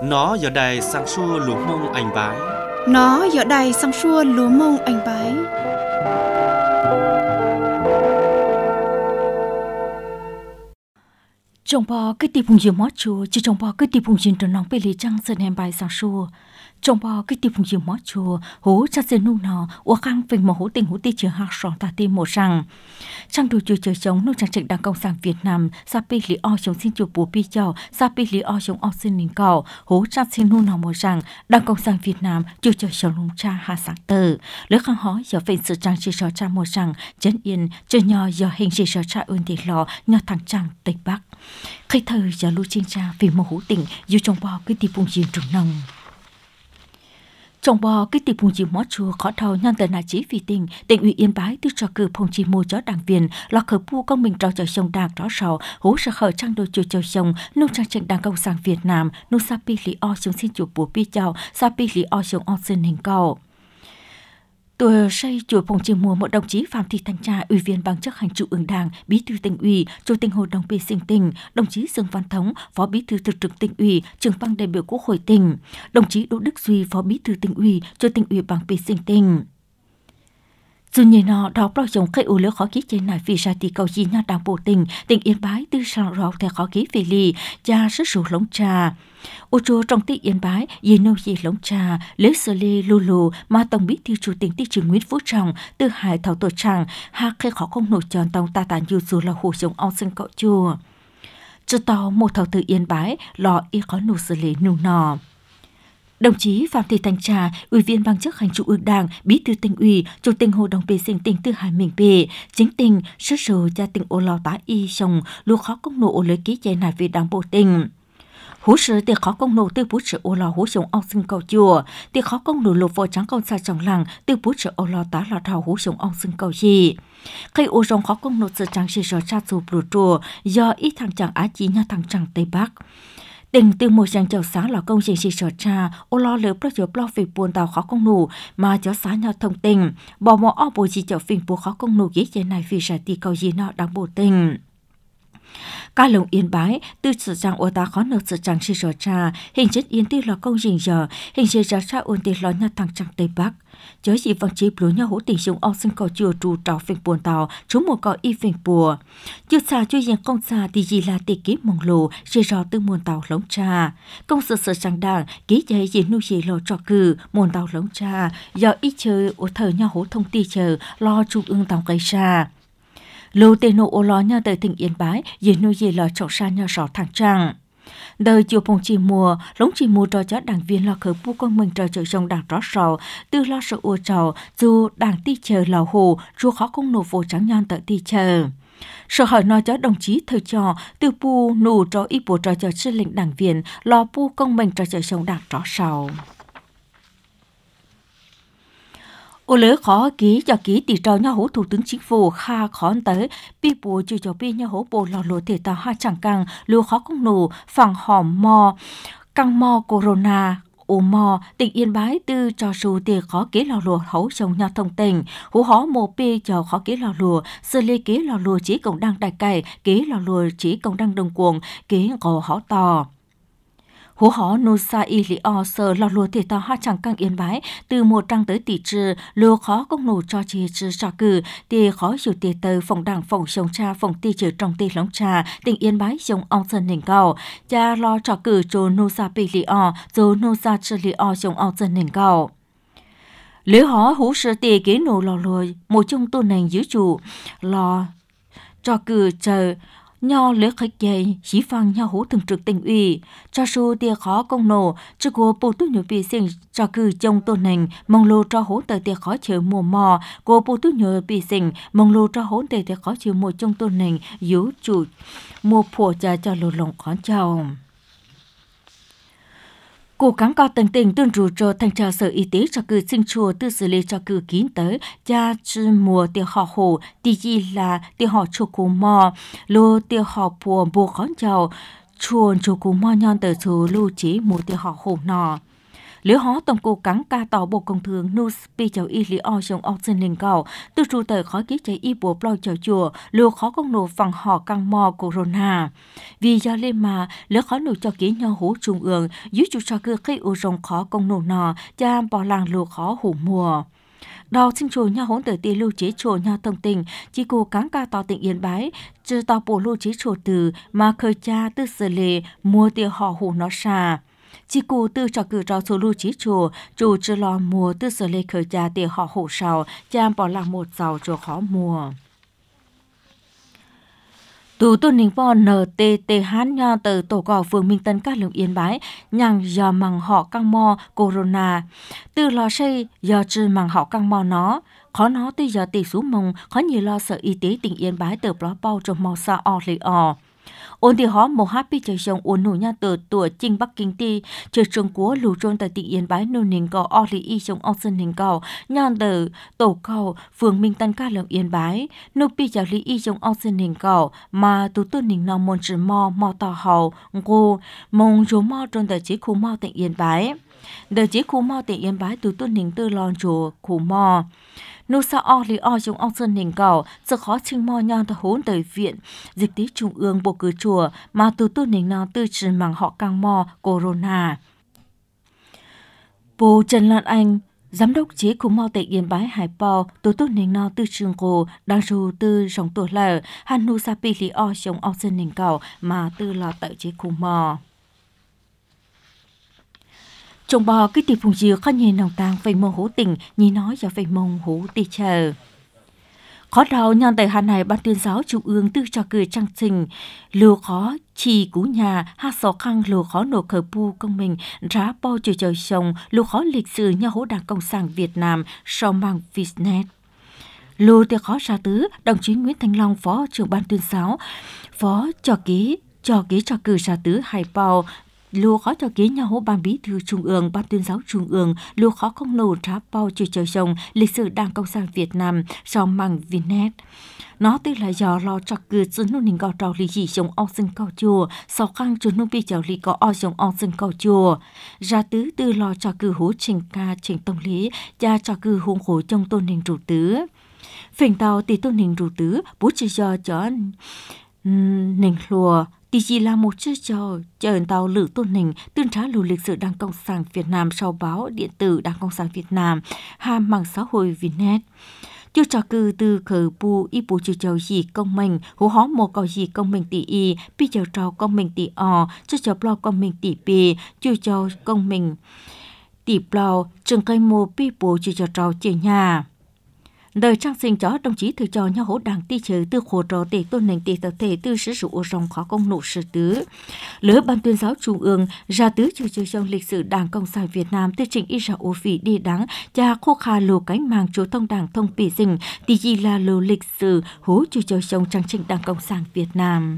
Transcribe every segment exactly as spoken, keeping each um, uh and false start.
Nó giờ đây sang xua lúa mông anh bái. Nó giờ đây sang xua lúa mông anh bái. Trong bò cái tiệp phùng diều mót chùa, chỉ trong bò cái tiệp phùng diều tròn nòng bê lì trăng sơn em bài sang xua. Trong bò cái tiệp phùng diều mót chùa, hú cha sơn nu nọ, ua khang phình một hú tình hú tì chứa hạt sòng ta tim một rằng. Trang đồ chùa trời chống nô trang trịch đảng cộng sản Việt Nam, sa bê lì o chống xin chùa bùa bì chào, sa bê lì o chống o xin nín cầu, hú cha sơn nu nọ một rằng, đảng cộng sản Việt Nam chùa trời chống lùng cha hà sáng tờ. Lỡ khang hói giờ phình sự trang chỉ cho cha một rằng, chân yên, chơi nhỏ giờ hình chỉ cho cha ơn để lò, nhỏ thằng trang Tây Bắc. Khi thời giờ lưu trên cha vì một hữu tình dù trong bò cái tiệp phùng diều trùng nồng. Trong bò cái tiệp phùng diều mót chùa khó thầu nhân tờ nà chí vì tình, tỉnh ủy Yên Bái tư trò cử phong trì mô chó đảng viên là khởi pu công mình trò chờ sông đảng rõ sầu hú sợ khởi trang đồ chùa chờ sông nông trang trận đảng cộng sản Việt Nam nông sa pi lý o xuống xin chùa bùa pi chào sa pi lý o xuống o xin hình cầu. Tuổi xây chùa phong trì mùa một đồng chí Phạm Thị Thanh Trà, ủy viên ban chấp hành Trung ương Đảng, bí thư tỉnh ủy, chủ tịch hội đồng bê sinh tỉnh, đồng chí Dương Văn Thống, phó bí thư thường trực tỉnh ủy, trưởng ban đại biểu Quốc hội tỉnh, đồng chí Đỗ Đức Duy, phó bí thư tỉnh ủy, chủ tịch ủy ban bê sinh tỉnh. Dù như nó đó bao giống cây ủ lỡ khó ký trên này vì ra thì cầu gì nhà đảng bộ tỉnh, tỉnh Yên Bái tư sang rau theo khó ký về lì, cha sức sủ lống trà. Ô chô trong tỉnh Yên Bái, dì nâu dì lống trà, lấy sơ lê lù lù, mà tổng bí thư chủ tỉnh thị trưởng Nguyễn Phú Trọng, từ hải thảo tổ tràng, hạ khê khó không nổi tròn tông ta tàn dù dù là hồ giống ong sinh cọ chùa. Cho tàu một thảo từ Yên Bái, lò y khó nụ sơ lê nụ nò. Đồng chí Phạm Thị Thanh Trà, ủy viên ban chấp hành Trung ương Đảng, bí thư tỉnh ủy, chủ tịch hội đồng bê sinh tỉnh Tư Hải Mình Bề, chính tỉnh sức sờ gia tỉnh ô lò tá y sông lưu khó công nộ ô lấy ký chế này về đảng bộ tỉnh. Hú sự thì khó công nộ từ bút sự ô lò hú sống ong sinh cầu chùa, thì khó công nộ lục vô trắng con xa trọng làng từ bút sự ô lò tá lò thảo hú sống ong sinh cầu gì. Khi ô rong khó công nộ sự trắng sĩ rõ cha dù bù chùa do ít thằng chẳng á chí nhà thằng chẳng Tây Bắc. Tỉnh từ một dàn chào xã là công trình sĩ sở cha, ô lo lỡ pro chở pro về buồn tàu khó công nụ, mà cho xã nhau thông tình, bỏ mỏ o bồ gì chở phình bùa khó công nụ ghế chế này vì sẽ tì cầu gì nó đáng bổ tình. Các lồng Yên Bái, từ sự trang ô ta khó nợ sự trang sĩ sở cha, hình chất yên tư là công trình giờ, hình chế ra cha ôn tì lo nhau thằng chẳng Tây Bắc. Chớ gì vang chế bố nhau hữu tình dùng ong sinh cầu chùa trù trào phình buồn tàu, trú một cọ y phình bùa. Chưa xa chưa yên công xa thì gì là tì ký mong lù, chỉ rõ từ muôn tàu lống trà. Công sự sở trang đảng, ký giấy gì nu gì lo trò cử, muôn tàu lống trà, do ít chơi ô thờ nhau hữu thông ti chờ, lo trung ương tàu gây xa. Lô tê nô ô lo nhau tới tỉnh Yên Bái, gì nu gì lo trọng xa nhau rõ thẳng trăng. Đời chùa phong trì mùa, lống trì mùa trò chó đảng viên lo khởi pu con mình trò trời sông đảng rõ sầu, từ lo sợ ua trầu, dù đảng ti chờ lào hồ, dù khó không nổ vô trắng nhan tới ti chờ. Sở hỏi nói cho đồng chí thời trò, từ pu nụ trò y bộ trò chó sư lĩnh đảng viên, lo pu con mình trò trời sông đảng rõ sầu. Ô lỡ khó ký cho ký tỷ trò nhau hữu thủ tướng chính phủ kha khó tới bi bùa chưa cho bi nhau hữu bộ lò lô thể tàu hai chẳng căng lưu khó công nổ phẳng hòm mò căng mò corona ô mò tỉnh Yên Bái tư cho dù tiền khó ký lò lùa hấu chồng nhau thông tình hữu hó mồ pi cho khó ký lò lùa sơ lê ký lò lùa chỉ cộng đăng đại cày ký lò lùa chỉ cộng đăng đồng cuồng ký gò hó tò. Hú hó nô sa y lý o sơ lò lùa thể tàu hai chẳng căng Yên Bái từ một trăng tới tỷ trừ lưu khó công nổ cho chì trừ trò cử thì khó chủ tì tờ phòng đảng phòng sông cha phòng ti trừ trong ti lóng trà tỉnh Yên Bái dòng ong sơn nền cầu cha lo trò cử trồ nô sa pi lý o dồ nô sa trừ lý o dòng ong sơn nền cầu. Lỡ hó hú sơ tì kế nổ lò lùa một chung tu nền giữ chủ lò trò cử chờ nho lễ khách dày chỉ phang nhau hữu thường trực tỉnh ủy cho số tia khó công nổ cho cô bộ tu nhớ bị sinh cho cử trong tôn nền mong lô cho hữu tờ tia khó chịu mùa mò cô bộ tu nhớ bị sinh mong lô cho hữu tờ tia khó chịu mùa trong tôn nền yếu chủ mùa phổ trà cho lô lòng khó chào. Cố gắng cao tầng tỉnh tuân thủ cho thanh tra sở y tế cho cử sinh chùa tư xử lý cho cử kín tới cha chư mùa tiêu họ hồ tí gì là tiêu họ chùa cú mò lô tiêu họ bùa bùa khó chào chuồn chùa cú mò nhon tới số lưu trí mùa tiêu họ hồ nọ. Lứa hó tổng cục cắn ca tỏ bộ công thương nu spi chào y lý o trong ốc dân linh cầu từ trụ tờ khó ký cháy y bộ plo chào chùa lừa khó công nổ phẳng họ căng mò corona vì do lên mà lứa khó nổ cho ký nhau hú trung ương dưới chủ cho cơ khi u rồng khó công nổ nò cha bỏ làng lừa khó hủ mùa đào sinh chùa nhau hỗn tử tiền lưu chế chùa nhau thông tình chỉ cô cắn ca tỏ tỉnh Yên Bái chưa tàu bộ lưu chế chùa từ mà khởi cha tư xử lệ mua tiền họ hủ nó xa chỉ cụ tư cho cử trò số lưu chí chùa chủ chưa lo mùa tư sở lê khởi cha tiền họ hổ sào cha bỏ làng một giàu cho khó mùa tù tôn ninh bò en tê tê hán nha từ tổ cỏ phường Minh Tân các lượng Yên Bái nhằng do mằng họ căng mò corona từ lo xây do trừ mằng họ căng mò nó khó nó từ giờ tỷ số mông khó nhiều lo sở y tế tỉnh Yên Bái từ lo bao trong màu sa o lì o ôn thì họ một happy chơi sông ôn nụ nha từ tuổi Trinh Bắc Kinh ti chơi trường của lù trôn tại tỉnh Yên Bái nô ninh cầu o lì y sông o sơn ninh cầu nhàn từ tổ cầu phường Minh Tân ca lượng Yên Bái nô pi chào lì y sông o sơn ninh cầu mà tụ tôn ninh nò môn chỉ mò mò tò hậu ngô mông chúa mò trôn tại chế khu mò tỉnh Yên Bái đời chế khu mò tỉnh Yên Bái tụ tôn ninh tư lon chùa khu mò nô sa o li o trong ông sơn ninh cầu sự khó chinh mò nhon ta hốn tới viện dịch tế trung ương bộ cử chùa mà từ tu ninh nào tư trì mảng họ căng mò corona bố Trần Lan Anh giám đốc chế khu mò tỉnh Yên Bái Hải Bò từ tu ninh nào tư trường cổ đang dù tư sống tuổi lờ han nô sa pi li o trong ông sơn ninh cầu mà tư là tại chế khu mò trong bò cái tiệp phùng dừa khó nhìn nòng tàng về mông hữu tình như nói cho về mông hữu tì chờ khó đầu nhon tại hà này ban tuyên giáo trung ương tư cho cười trang trình lừa khó chỉ cú nhà ha sò khăn lừa khó nổ cờ pu công mình rá bao trời trời sông lừa khó lịch sử nhà hữu đảng cộng sản Việt Nam sau mang Vietnet lừa thì khó ra tứ đồng chí Nguyễn Thanh Long phó trưởng ban tuyên giáo phó cho ký cho ký cho cử ra tứ Hải Bào lúa khó cho ký nhau hố ban bí thư trung ương ban tuyên giáo trung ương lúa khó không nổ trá bao trời trời sông lịch sử đảng cộng sản Việt Nam sau mang Vietnet nó tức là do lo cho cử dân nô ninh cao trào lý dị trong ao sinh cao chùa sau khăn chuột nô bị chào lý có ao trong ao sinh cao chùa ra tứ tư lo cho cử hố trình ca trình tông lý cha cho cử hùng khổ trong tôn ninh chủ tứ phình tàu tỷ tôn ninh chủ tứ bố chỉ do cho ninh lùa thì chỉ là một chiếc trò chờ tàu lử tôn ninh tương trá lù lịch sử đảng cộng sản Việt Nam sau báo điện tử đảng cộng sản Việt Nam ham mạng xã hội Vietnet tiêu trò cư từ khởi bu y bù chiều trò gì công mình hú hó một cầu gì công mình tỷ y pi chiều trò công mình tỷ o cho trò blo công mình tỷ pi chiều trò công mình tỷ blo trường cây mô pi bù chiều trò trò chiều nhà đời trang sinh cho đồng chí thừa cho nhau hỗ đảng ti chờ từ khổ trò để tôn nền tỷ tập thể từ sử dụng rong khó công nộ sự tứ lứa ban tuyên giáo trung ương ra tứ chủ trương trong lịch sử đảng cộng sản Việt Nam tư trình y ra ô phỉ đi đáng cha khô kha lô cánh mang chủ thông đảng thông bì dình tỷ gì là lô lịch sử hố chủ trương trong trang trình đảng cộng sản Việt Nam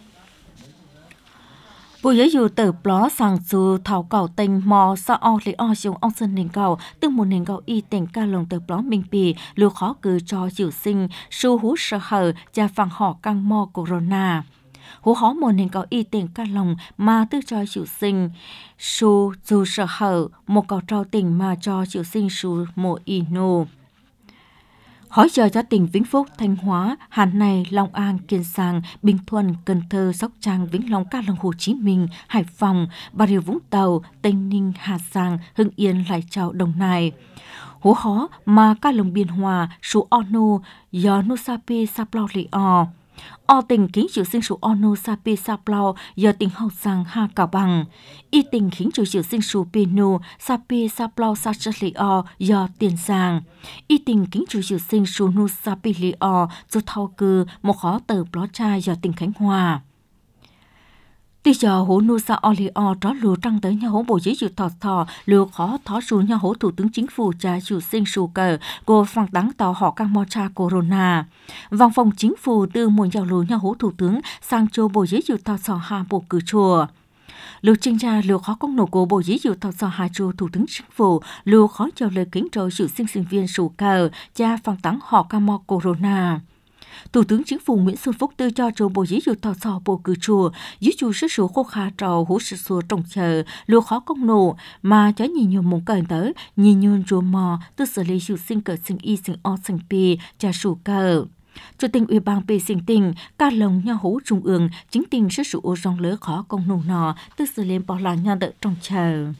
bộ giáo dục từ đó sang dù thảo cầu tình mò sa o li o dùng ông sơn nền cầu tương một nền cầu y tỉnh ca lồng từ đó minh bì lưu khó cử cho chịu sinh su hú sợ hở cha phẳng họ căng mò corona hú hó một nền cầu y tỉnh ca lồng mà tư cho chịu sinh su dù sợ hở một cầu trao tỉnh mà cho chịu sinh su mộ inu hỏi giờ cho tỉnh Vĩnh Phúc, Thanh Hóa, Hà Nội, Long An, Kiên Giang, Bình Thuận, Cần Thơ, Sóc Trăng, Vĩnh Long, Ca Long, Hồ Chí Minh, Hải Phòng, Bà Rịa Vũng Tàu, Tây Ninh, Hà Giang, Hưng Yên, Lai Châu, Đồng Nai. Hố hó mà Ca Long Biên Hòa, số Onu, do Nô Sa Pi Sa Plau Lì O. O tỉnh kính chịu sinh số Onu Sa Pi Sa Plau do tỉnh Hậu Giang Ha Cao Bằng. Y tỉnh kính chịu chịu sinh số Pinu Sa Pi Sa Plau Sa Chất Lì O do Tiền Giang. Y tỉnh kính chịu chịu sinh số Nu Sa Pi Lì O do Thao Cư một khó tờ Pló Trai do tỉnh Khánh Hòa. Tuy giờ hố nu sa o li o đó lùa trăng tới nhà hố bộ giấy dự thọ thọ lùa khó thó xuống nhà hố thủ tướng chính phủ cha chủ sinh sù cờ cô phang tắng tàu họ căng mò cha corona. Văn phòng chính phủ từ muốn giao lùa nhà hố thủ tướng sang châu bộ giấy dự thọ thọ hà bộ cử chùa. Lùa trình ra lùa khó công nổ của bộ giấy dự thọ thọ hà chùa thủ tướng chính phủ lùa khó cho lời kính trò chủ sinh sinh viên sù cờ cha phang tắng họ căng mò corona. Thủ tướng Chính phủ Nguyễn Xuân Phúc tư cho trù bộ dĩ dụ tỏ sò bộ cử chùa, dĩ chủ sức sủ khô khá trò hú sự xua trồng chờ, lùa khó công nổ, mà cho nhìn nhiều mong cờn tới, nhìn nhôn rùa mò, tư xử lý dụ sinh cờ sinh y sinh o sinh bì, trả sủ cờ. Chủ tịch Ủy ban bề sinh tình, ca lồng nhà hú trung ương, chính tình sức sủ ô rong lỡ khó công nổ nọ, tư xử lý bỏ là nhà đợi trồng chờ.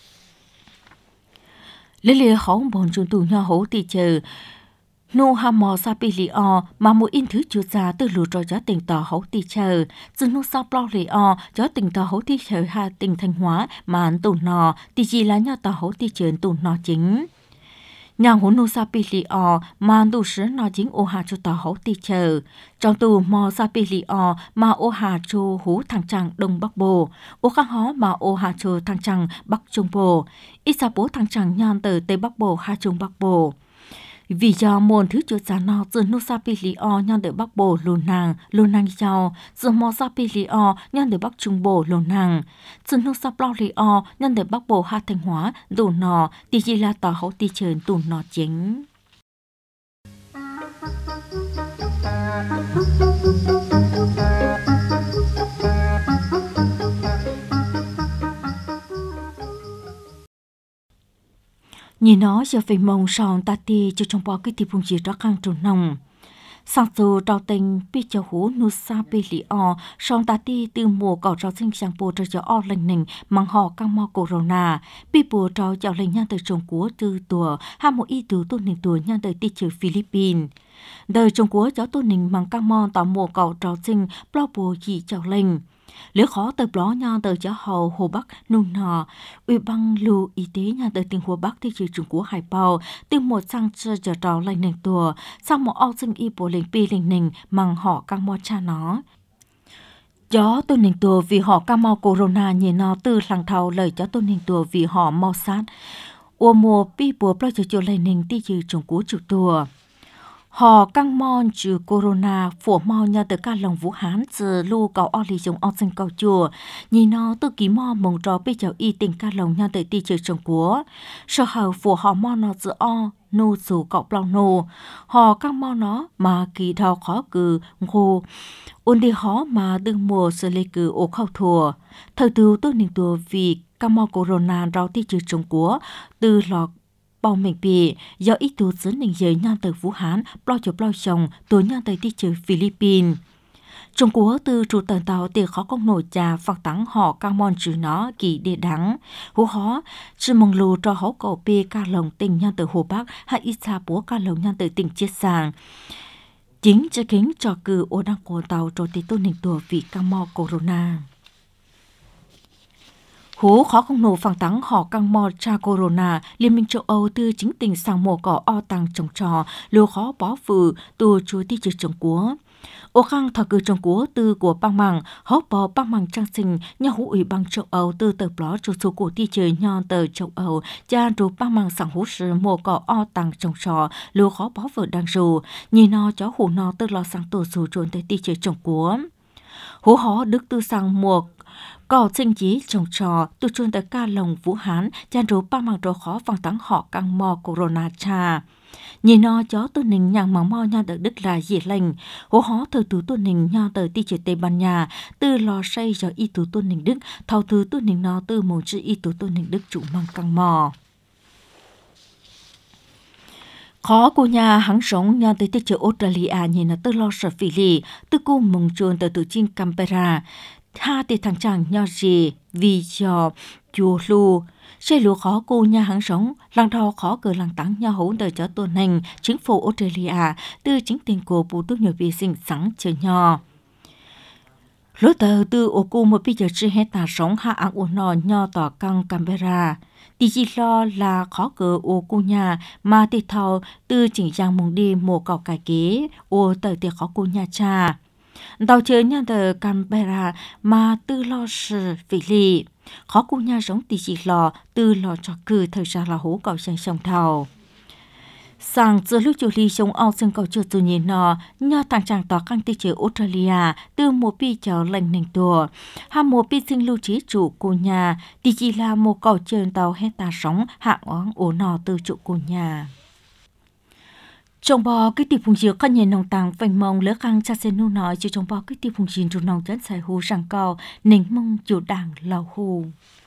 Lê lê khó bọn trung tù nhà hú tì chờ, nô hà mò sa bì lì o mà mỗi in thứ chưa ra từ lù rồi cho tỉnh tỏ hấu tì chờ, dừng nô sa plo lì o cho tỉnh tỏ hấu tì chờ hà tỉnh Thanh Hóa mà ăn tù nọ tì gì là nhà tỏ hấu tì chờ tù nọ chính. Nhà hú nô sa bì lì o mà ăn tù sứ nọ chính ô hà cho tỏ hấu tì chờ. Trong tù mò sa bì lì o mà ô hà cho hú thằng trăng Đông Bắc Bộ, ô khang hó mà ô hà cho thằng trăng Bắc Trung Bộ, ít sa bố thằng trăng nhan từ Tây Bắc Bộ hà Trung Bắc Bộ. Vì do môn thứ chỗ giá nọ từ nô sa bì lì o nhân từ Bắc Bộ lùn nàng, lùn nàng giàu, từ mò sa bì lì o nhân từ Bắc Trung Bộ lùn nàng, từ nô sa plo lì o nhân từ Bắc Bộ Hà Thanh Hóa, đủ nọ, tì gì là tỏ hậu tì trơn đủ nọ chính. Nhìn nó giờ phải mong sòn ta tì cho trong bao cái tiệp vùng gì đó khang trồn nồng. Sáng dù trao tình bị cho hú nụ sa bê lì o, sòn ta tì từ mùa cỏ trao sinh sang bồ trao cho o lành nình mang họ căng mò corona. Bị bồ trao cho lành nhan từ Trung Quốc từ tùa, hai một y tù tôn nình tùa nhan từ tì trừ Philippines. Đời Trung Quốc cho tôn nình mang căng mò tạo mùa cỏ trao sinh, blo bồ dị chào lành. Nếu khó tới đó nha tới cho hầu Hồ Bắc nung nọ, Ủy ban lưu y tế nha tới tỉnh Hồ Bắc thì chỉ Trung Quốc Hải Bảo từ một sang chờ chờ trò lành nền tùa, sang một ao sinh y bộ lệnh pi lệnh nền mang họ căng mò cha nó. Cho tôi nền tùa vì họ căng mò corona nhìn nó từ làng thầu lời cho tôi nền tùa vì họ mau sát. Ua mùa pi bùa bao giờ cho lệnh nền thì chỉ Trung Quốc chủ tùa. Họ căng mon trừ corona phổ mau nhà từ ca lòng Vũ Hán từ lưu cầu o lì dùng o sinh cầu chùa nhìn nó từ ký mò mong trò bây giờ y tình ca lòng nhà từ ti trừ Trung Quốc sở hữu phổ họ mò nó từ o nô dù cậu plong nô họ căng mò nó mà kỳ thao khó cử ngô ôn đi khó mà đừng mùa sự lê cử ổ khâu thùa thời từ tôi ninh tùa vì căng mò corona rao ti trừ Trung Quốc từ lọt bao mình bị do ít tù xứ nình giới nhan từ Vũ Hán bao cho bao chồng tối nhan tới đi trừ Philippines. Trung Quốc từ chủ tần tàu tiền khó công nổi trà phạt tắng họ căng mòn trừ nó kỳ địa đắng. Hú hó, chứ mong lù cho hấu cầu bê ca lồng tình nhan từ Hồ Bắc hay ít xa bố ca lồng nhan từ tỉnh Chiết Sàng. Chính cho kính cho cử ô đăng của tàu trò tế tôn nình tùa vì căng mò corona. Hú khó không nổ phẳng tắng họ căng mò cha corona, Liên minh châu Âu từ chính tình sang mùa cỏ o tăng trồng trò, lưu khó bó phử từ chúa ti trừ Trung Quốc. Ô khang thờ cử Trung Quốc từ của băng măng, hốc bó băng măng trang sinh, nhà hữu ủy ban châu Âu từ tờ bló chủ số của ti trừ nhon tờ châu Âu, cha rù băng măng sang hú sư mùa cỏ o tăng trồng trò, lưu khó bó phử đang rù, nhìn nó chó hủ nó từ lo sang tổ dù trốn tới ti trừ Trung Quốc. Hú hó đức từ sang mùa có sinh chí trồng trò từ chuôn tới ca lồng Vũ Hán chan rú ba mang đồ khó vang tắng họ căng mò corona cha nhìn nó chó tu nình nhàng mỏng mo nha đợt đức là dễ lành hố hó thời tú tu nình nha tới ti chế Tây Ban Nha từ lò xây cho y tú tu nình đức thầu thứ tu nình nó từ mồm chữ y tú tu nình đức chủ mang căng mò khó của nhà hãng sống nhà tới ti chế Australia nhìn nó từ lo sợ phỉ lì từ cô mông chuồn tới từ trên Canberra ha thì thằng chàng nhỏ gì vì cho chùa lu xe lúa khó cô nhà hàng sống làng thọ khó cờ làng tắng nhà hỗn đời cho tuần hành chính phủ Australia từ chính tiền của bộ tốt nhiều vệ sinh sẵn chờ nhỏ lúa tờ từ ô cô một bây giờ chưa hết ta sống hạ ăn uống nò nho tỏ căng Canberra thì chỉ lo là khó cờ ô cô nhà mà thì thầu từ chỉnh trang mùng đi mùa cỏ cải kế ô tờ thì khó cô nhà cha tàu chơi nhà tờ Canberra mà tư lo sự vị lì khó cô nhà sống thì chỉ lo tư lo cho cử thời gian là hố cầu sang sông thầu sang giữa lúc chủ lý sống ao sân cầu chưa tu nhìn nó nhà thằng chàng tỏ căng tì chơi Australia từ một pi cháu lành nành tùa hà một pi sinh lưu trí chủ cô nhà thì chỉ là một cầu chơi tàu hết ta sống hạng oáng ổ nọ từ chủ cô nhà trong bò cái tiệp phùng diều khăn nhẹ nòng tàng vành mông lỡ khang cha sen nu nói chỉ trong bò cái tiệp phùng diều trong nòng chán xài hù rằng cao nền mông chiều đàng lào hù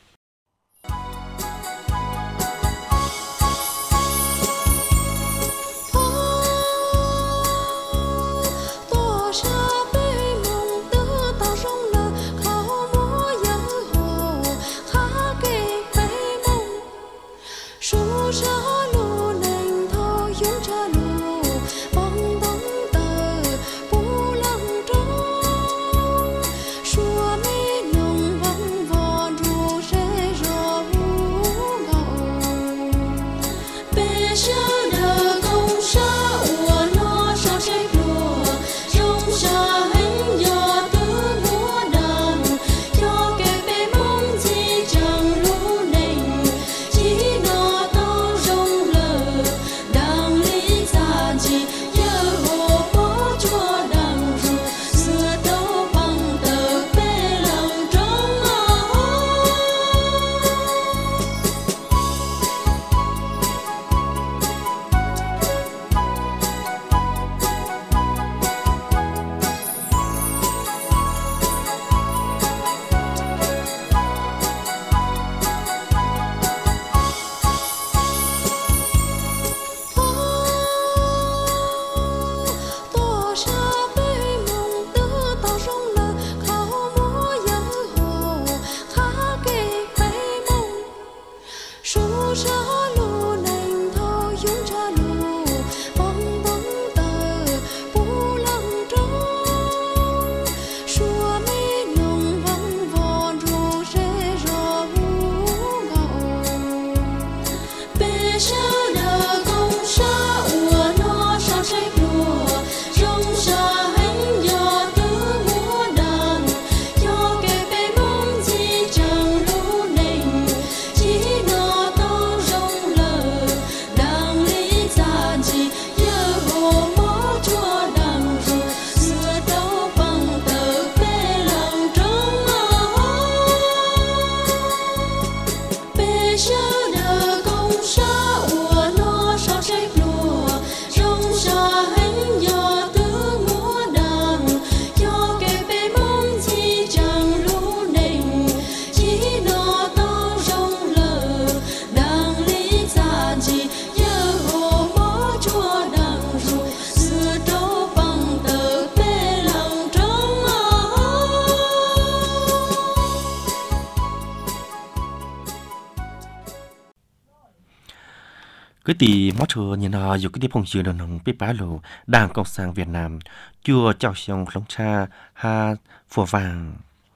cái tỷ mót thừa nhìn họ dù cái tỷ phong chiều đồng nông biết bá lộ Đảng Cộng sản Việt Nam chưa chào xong lông cha ha phùa vàng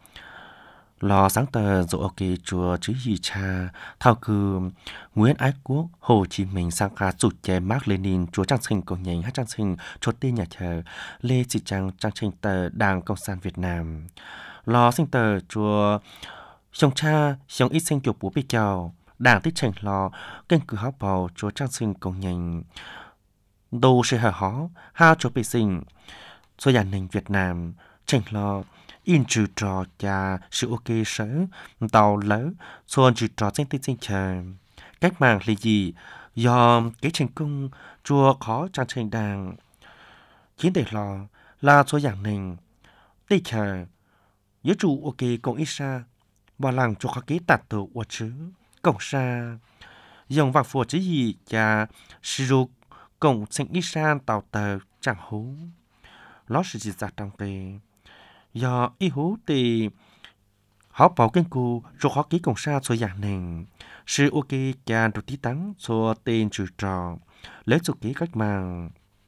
lò sáng tờ dỗ ok chùa chữ gì cha thao cư Nguyễn Ái Quốc Hồ Chí Minh sang ca chủ chế Mark Lenin chúa trang sinh cổ nhánh hát trang sinh cho tên nhà thờ Lê Thị Trang trang sinh tờ Đảng Cộng sản Việt Nam lò sinh tờ chùa sông cha sông ít sinh chùa bố bị chào Đảng tích trình lò kênh cử háo bầu chúa trang sinh cổ nhánh đồ sẽ hở hó ha chúa bị sinh số gia đình Việt Nam trình lò in trừ trò cha sự ok sở tàu lỡ xuân trừ trò danh tinh danh chờ cách mạng là gì do cái thành công chùa khó trang trình đảng chiến đề lò là số dạng này tây chờ giới chủ ok cộng ít xa và làng cho khó kế tạt tổ của chứ cộng xa dòng vàng phùa chứ gì cha sử dụng cộng sinh ít xa tàu tờ chẳng hú nó sự gì ra trong về do ý hú thì họ bảo kênh cụ rồi họ ký cộng xa số dạng này sự ok cha được tí tắng số tên trừ trò lấy số ký cách mạng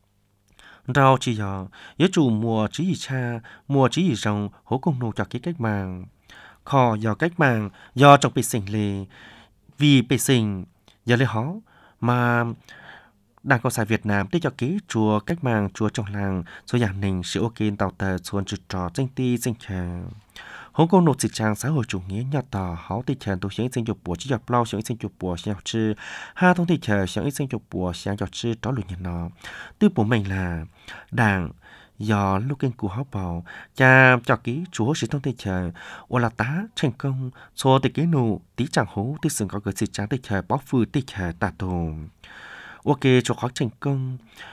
rau chỉ giờ giới chủ mùa chỉ gì cha mùa chỉ gì rồng hố công nô cho ký cách mạng kho do cách mạng do trong bị sinh lì vì bị sinh giờ lấy họ mà Đảng Cộng sản Việt Nam tích cho ký chùa cách mạng chùa trong làng số dạng nình sự ok tàu tờ xuân trừ trò danh ti danh chờ hồng công nộp dịch trang xã hội chủ nghĩa nhỏ tỏ họ tích chờ tổ chức sinh dục bùa chỉ dọc lâu sinh sinh dục bùa sinh học chư hai thông tích chờ sinh sinh dục bùa sinh học chư đó lụi nhận nó tư bố mình là đảng do lúc kênh của họ bảo cha cho ký chúa sự thông tích chờ ô là tá thành công số tích kế nụ tí chẳng hố tích sừng có cái dịch trang tích chờ bó phư tích chờ tà tù ok cho khó thành công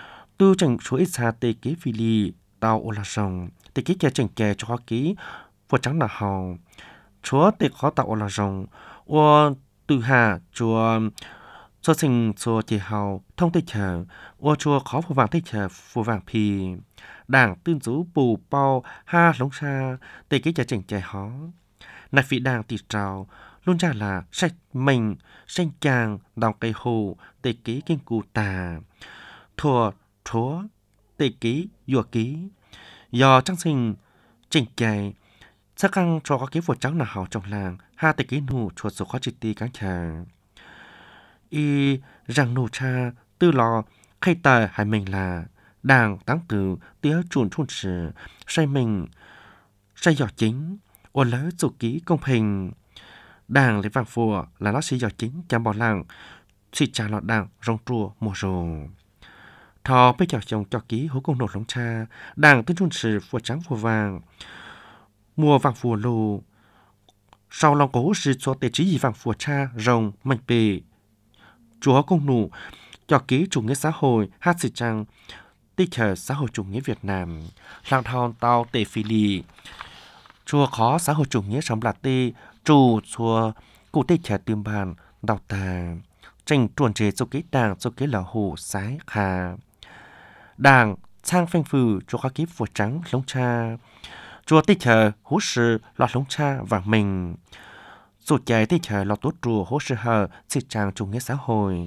tu chẳng số ít xa tê kế phi lì tao ô là rồng tê kế kia chẳng kè cho khó ký phụ trắng là hào chúa tê khó tạo ô là rồng ô từ hà chúa cho sinh cho chị hào thông tê chờ ô chúa khó phụ vàng tê chờ phụ vàng pì đảng tương dũ bù bao ha lông xa tê kế kia chẳng kè hó nạp vị đảng tì trào luôn ra là sạch mình xanh chàng đào cây hồ tê kế kinh cụ tà thua chúa tê ký dùa ký do trang sinh trình chạy sắc căng cho có kế phụ trắng là hảo trong làng ha tê ký nụ chuột số khó chỉ tì cán chàng y rằng nụ cha tư lò khai tờ hai mình là đảng tăng từ tía chuồn chuồn sử say mình say giỏ chính ôn lỡ chủ ký công hình đảng lấy vàng phùa là nó sĩ giỏ chính chạm bỏ làng sĩ trả lọt đảng rong trùa mùa rồng thọ bây giờ chồng cho ký hố công nổ lông cha đảng tên chuồn sử phùa trắng phùa vàng mùa vàng phùa lù sau lòng cố sử cho tệ trí gì vàng phùa cha rồng mạnh bề chúa công nụ cho ký chủ nghĩa xã hội hát sĩ trang tích hợp xã hội chủ nghĩa Việt Nam làng thôn tàu tệ phi lì chúa khó xã hội chủ nghĩa sống là tê chủ chúa cụ tích hợp tiêm bàn đào tàng tranh tuần chế cho ký đảng cho ký là hồ sái khà đảng sang phanh phừ cho các ký phùa trắng lông cha chúa tích hợp hú sư lọt lông cha vàng mình dù chạy tích hợp lọt tốt chùa hú sư hờ sĩ trang chủ nghĩa xã hội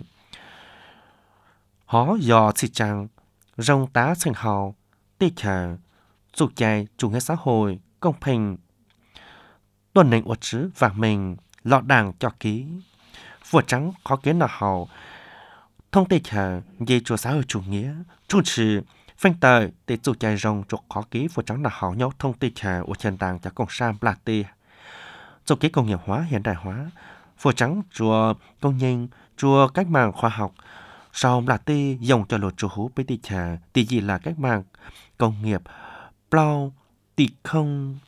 hó dò sĩ trang rong tá sinh hào tích hợp dù chạy chủ nghĩa xã hội công bình tuần nền ột chữ vàng mình lọt đảng cho ký phùa trắng khó kiến là hào thông tê chờ về chùa xã hội chủ nghĩa chủ trì phanh tờ để chủ chạy rồng chuột khó ký phùa trắng là hào nhau thông tê chờ ở trên tàng cho công sam là tê chủ ký công nghiệp hóa hiện đại hóa phùa trắng chùa công nhân chùa cách mạng khoa học sau là tê dòng cho lột chùa hú với tê chờ tê gì là cách mạng công nghiệp plau tị không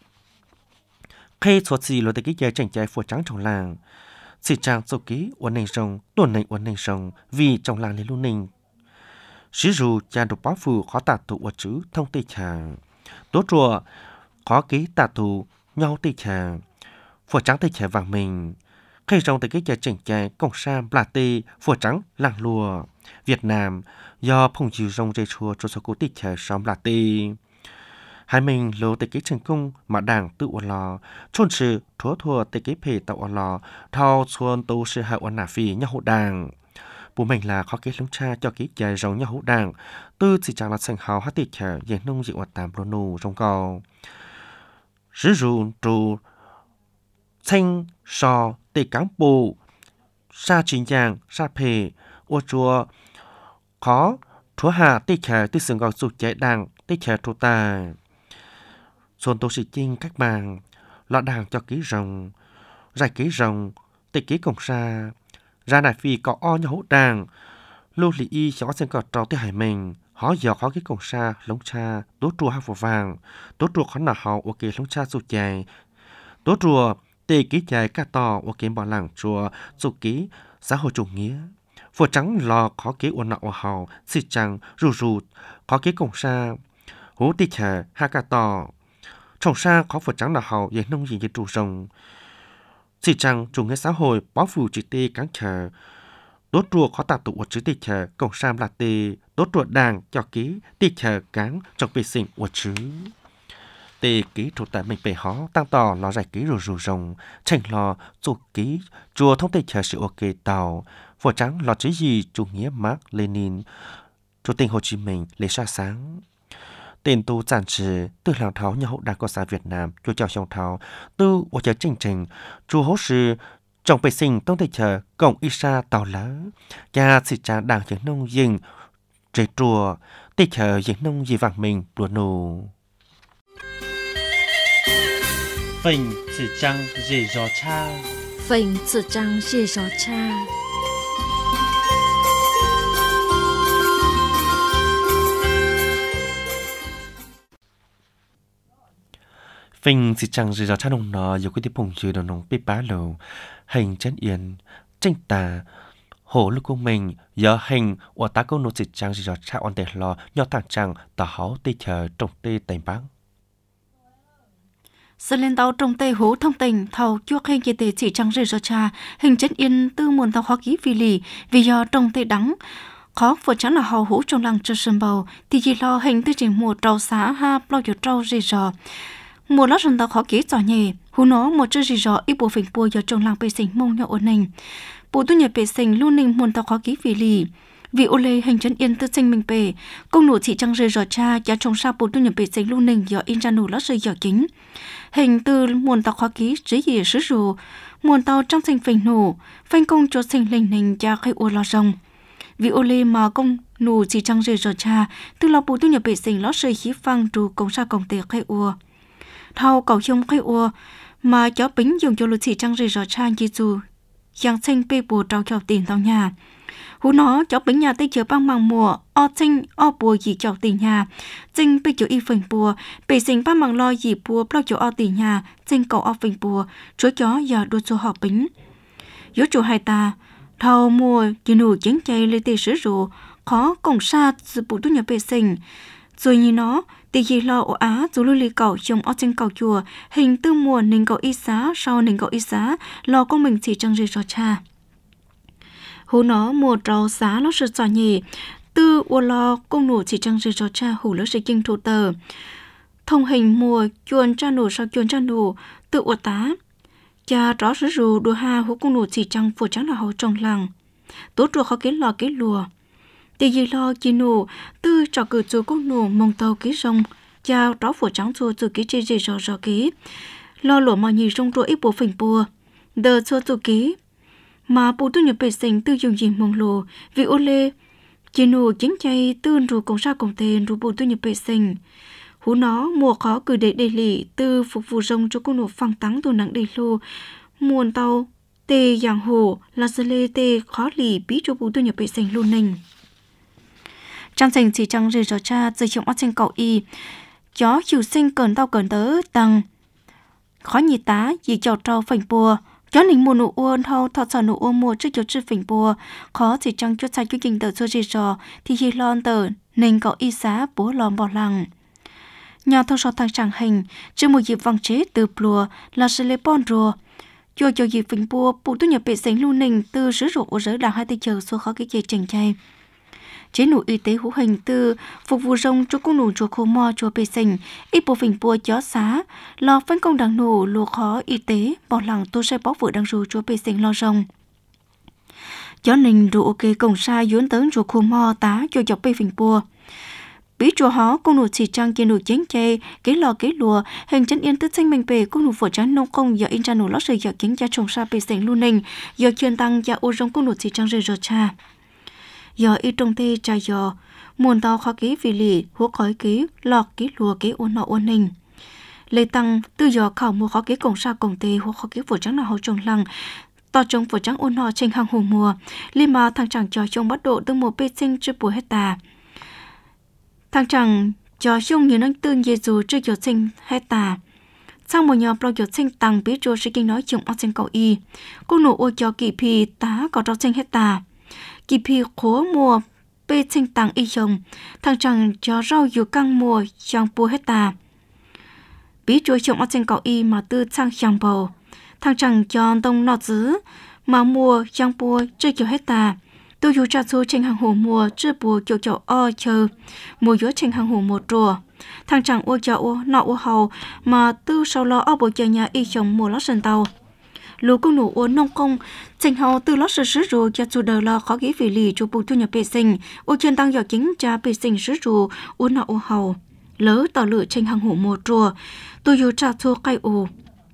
khi số gì là tê ký chạy tranh chạy phùa trắng trong làng sĩ trang dấu ký uốn nền rồng tuần nền uốn nền rồng vì trong làng lên luôn nền sử dụng cha đục báo phù khó tả tụ uốn chữ thông tây tràng tố chùa khó ký tả tụ nhau tây tràng phổ trắng tây tràng vàng mình khi rồng từ cái chợ chỉnh chè công sam là tây phổ trắng làng lùa Việt Nam do phong trào rồng dây chùa cho số cố tây tràng sống là tây hai mình lô tê kế thành công mà đảng tự ổn lò chôn sự thua thua tê kế phê tạo ổn lò thao xuân tu sự hạ ổn nà phi nhau hộ đảng bố mình là khó kế lông cha cho kế chạy rồng nhau hộ đảng tư chỉ chẳng là sành hào hát tê chả dành nông dị hoạt tàm lô nù trong cầu sử dụng trù thanh sò tê cán bù sa chính giang sa phê ô chùa khó thua hạ tê chả tư sừng gạo sụt chạy đảng tê chả trù tài xuân tô sĩ chinh các bàn lọ đảng cho ký rồng giải ký rồng tịch ký công sa ra đại phi có o nhau hỗ đảng lưu lý y cho sen cọt trâu tới hải mình họ giờ khó ký công sa lông cha tố chùa hai phổ vàng tố chùa khó nào họ ok lông cha sụt dài tố chùa tê ký dài cả to ok bỏ làng chùa sụt ký xã hội chủ nghĩa phổ trắng lò khó ký uốn nọ hào xì trắng rù rù khó ký công sa hú tê chả ha cả to trong xa khó phật trắng là hậu về nông dân chủ rồng chỉ rằng chủ nghĩa xã hội báo phủ chỉ tê cán chờ đốt chùa khó tạo tụ của chữ tê chờ cộng sam là tê đốt chùa đàng cho ký tê chờ cán trong vệ sinh của chữ tê ký chủ tại mình bề hó tăng tỏ lo giải ký rù rù rồng tranh lo chủ ký chùa thông tê chờ sự ok tàu phật trắng lo chữ gì chủ nghĩa Mark Lenin chủ tịch Hồ Chí Minh lấy ra sáng tên tu giản trì từ làng tháo nhà hậu đảng cộng sản Việt Nam cho chào trong tháo từ ở chợ trình trình chu hỗ sư trong vệ sinh tông tây chờ cộng isa tàu lớn nhà sĩ trà đảng những nông dân trẻ chùa tây chờ những nông gì vàng mình đùa nù phình sĩ trăng dì gió cha phình sĩ trăng dì gió cha phình chỉ chẳng gì đó cha nông nó dù cái tiếp phùng chữ đó nông bếp bá lầu hành chân yên tranh tà hồ lúc của mình giờ hình ở ta có nỗ dịch trang gì cho cha on tệ lo nhỏ thằng trang ta háo tê chờ trong tê tây băng Sơn lên tàu trong tây hố thông tình thầu chuốc hình kỳ tề chỉ trang rơi cho cha hình chất yên tư muôn tàu khó ký vì lì vì do trong tây đắng khó vừa chẳng là hầu hố trong làng cho sân bầu thì chỉ lo hình tư trình mùa trâu xá ha lo cho trâu rơi rò mùa lót sân tàu khó ký trò nhẹ hú nó một chơi rơi rò ít bộ phình bùa do trong làng bề sinh mông nhỏ ổn định bộ tu nhập bề sinh luôn ninh muôn tàu khó ký vì lì vì ô lê hình chân yên tư sinh mình bề công nụ chỉ trang rơi rò cha giá trong sa bộ tu nhập bề sinh luôn ninh do in ra nụ lót rơi giỏ chính hình từ muôn tàu khó ký dưới gì sứ rù muôn tàu trong sinh phình nụ phanh công cho sinh linh ninh cha khai ô lo rồng vì ô lê mà công nụ chỉ trang rơi rò cha từ lo bộ tu nhập bề sinh lót rơi khí phăng trù công sa công tề khai ô thao cầu chung khai ô mà cháu bính dùng cho lũ chỉ trang rơi rò cha như dù giang sinh bê bùa trao chào tiền tao nhà hú nó cháu bính nhà tây chờ băng màng mùa o sinh o bùa gì chào tiền nhà sinh bê chỗ y phình bùa bê sinh băng màng lo gì bùa bao chỗ o tiền nhà sinh cầu o phình bùa chúa chó giờ đua số họ bính yếu chủ hai ta thao mùa chỉ nụ chiến chay lấy tê sứ rù khó cổng xa sự bộ tu nhà bê sinh rồi như nó tỷ gì lo ở Á dù lưu lý cầu chồng ở trên cầu chùa hình tư mùa nên cầu y xá sau nên cầu y xá lo con mình chỉ trang rơi cho cha hú nó mùa trâu xá nó sự giỏi nhỉ tư u lo công nụ chỉ trang rơi cho cha hủ lỡ sẽ kinh thủ tờ thông hình mùa chuồn cha nụ sau chuồn cha nụ tự u tá cha rõ sứ rù đùa ha hú công nụ chỉ trang phù trắng là hậu trong làng tốt ruột khó kiến lò kiến lùa tỷ gì lo chi nụ tư trò cử chú công nụ mong tàu ký rong chào đó phổ trắng chùa chú ký chê chê rò rò ký lo lỗ mà nhì rong rùa ít bộ phình bùa đờ chùa chú ký mà bù tư nhập bể sinh tư dùng gì mong lồ vì ô lê chi nụ chính chay tư rù công sa công tên rù bù tư nhập bể sinh hú nó mùa khó cử để đề lì tư phục vụ rong cho công nụ phăng tắng tù nặng đề lô muôn tàu tê giang hồ là sơ lê tê khó lì bí cho bù tư nhập bể sinh luôn ninh trang sinh chỉ trang rơi cho cha dưới trong ớt sinh cậu y chó chiều sinh cẩn tao cẩn tớ tăng khó nhị tá gì chào trâu phình bùa chó nính mùa nụ uôn thâu thọ sò nụ uôn mùa trước chỗ chữ phình bùa khó chỉ trang chút sai chút kinh tờ cho rơi rò thì hi lon tờ nính cậu y xá bố lòm bỏ lằng nhà thâu sò thang trang hình chưa một dịp văng chế từ plùa là sẽ lấy bon rùa cho cho dịp phình bùa bù tu nhập bể sinh lưu ninh từ sứ rộ ở giới đảng hai tay chờ số khó cái chê chỉnh chay chế nụ y tế hữu hình tư phục vụ rong cho công nụ chùa khô mò chùa bê sinh ít bộ phình bùa chó xá lo phân công đảng nụ lùa khó y tế bỏ lặng tôi sẽ bó vừa đăng rù chùa bê sinh lo rong chó nình rủ ok cổng xa dốn tấn chùa khô mò tá cho dọc bê phình bùa bí chùa hó công nụ chỉ trang kia nụ chén chay kế lò kế lùa hình chân yên tức sinh mình bề công nụ phổ trán nông công giờ in ra nụ lót rời giờ kiến gia trồng xa bê sinh luôn ninh giờ chuyên tăng gia ô rong công nụ chỉ trang rời rờ cha giờ y trong tê trà giờ muôn tao khó ký vì lì hú khói ký lọt ký lùa ký ôn nọ ôn ninh lê tăng tư giờ khảo mua khó ký cổng sa cổng tê hú khó ký phổ trắng là hậu trồng lăng to trồng phổ trắng ôn nọ trên hàng hồ mùa liên mà thằng chàng cho trông bắt độ từ mùa bê sinh chưa bùa hết tà thằng chàng cho trông như năng tương dê dù chưa giờ sinh hết tà sang một nhà bao giờ sinh tăng biết cho sẽ kinh nói chồng ở trên cầu y cô nụ ô cho kỳ phi tá có rau sinh hết tà kỳ phi khố mùa bê sinh tăng y chồng thằng chàng cho rau dù căng mùa chẳng bùa hết tà bí chúa chồng ở trên cầu y mà tư sang chẳng bầu thằng chàng cho đông nọ dứ mà mùa chẳng bùa chưa kiểu hết tà tôi dù trả số trên hàng hồ mùa chưa bùa kiểu kiểu o chờ mùa gió trên hàng hồ mùa trùa thằng chàng ô cho ô nọ ô hầu mà tư sau lo ở bộ chờ nhà y chồng mùa lót sân tàu lũ công nụ ô nông công trình hầu từ lót sơ sứ rù cho chủ đời lo khó ghé về lì cho bù thu nhập bê sinh ô chân tăng giỏ chính cha bê sinh sứ rù ô nọ ô hầu lỡ tỏ lựa trên hàng hổ mùa trùa tôi dù trả thua cây ồ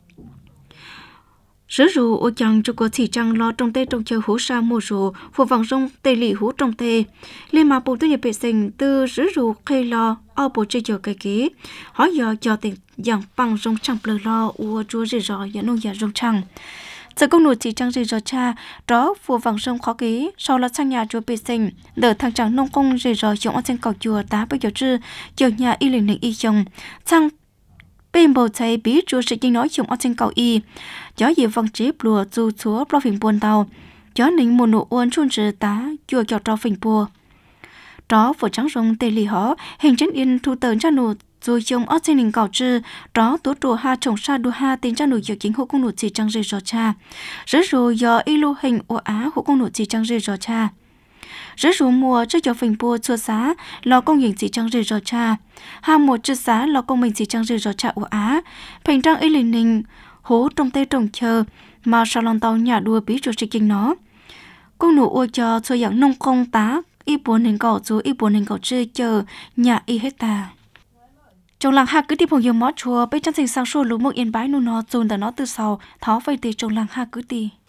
sứ rù ô chẳng cho có chỉ trăng lo trong tê trong chờ hú sa mùa rù phụ vòng rong tê lì hú trong tê liên mà bù thu nhập bê sinh từ sứ rù khê lo ở bộ chơi chờ cây ký hỏi giờ cho tiền dạng bằng rong chẳng bờ lo ua chúa rì rò và nông nhà rong chẳng giờ công nụ chỉ trang rì rò cha đó phù vàng rong khó ký sau là sang nhà chúa bê sinh đỡ thằng chàng nông công rì rò chồng ở trên cầu chùa tá bây giờ chưa chờ nhà y linh linh y chồng sang bên bầu cháy biết chúa sẽ kinh nói chồng ở trên cầu y gió gì văng chế lùa dù chúa lo phiền buồn tàu cho nên một nụ uốn chun chữ tá chùa cho trò phình bùa đó phổ trắng rồng tê lì hó hình chân yên thu tờn cho nụ rồi chồng ở trên hình cào chư đó tố trụ ha trồng sa đu ha tên cho nụ dự chính hộ công nụ chỉ trăng rơi gió cha rất rồi do ilu hình của á hộ công nụ chỉ trăng rơi gió cha rất rồi mùa trước cho phình bùa chua giá lo công hình chỉ trăng rơi gió cha ha một chữ giá lo công mình chỉ trăng rơi gió cha của á phình trăng ý lì ninh hố trong tê trồng chờ mà sao lòng tàu nhà đua bí chuột chỉ kinh nó công nụ ôi cho cho dạng nông công tá y bốn hình cỏ chú y bốn hình cỏ chơi chờ nhà y hết ta trong làng hạ cứ đi phong yêu mót chùa bây chân sinh sang xua lũ mốc yên bái nu nó dồn tờ nó từ sau tháo vây tì trong làng hạ cứ đi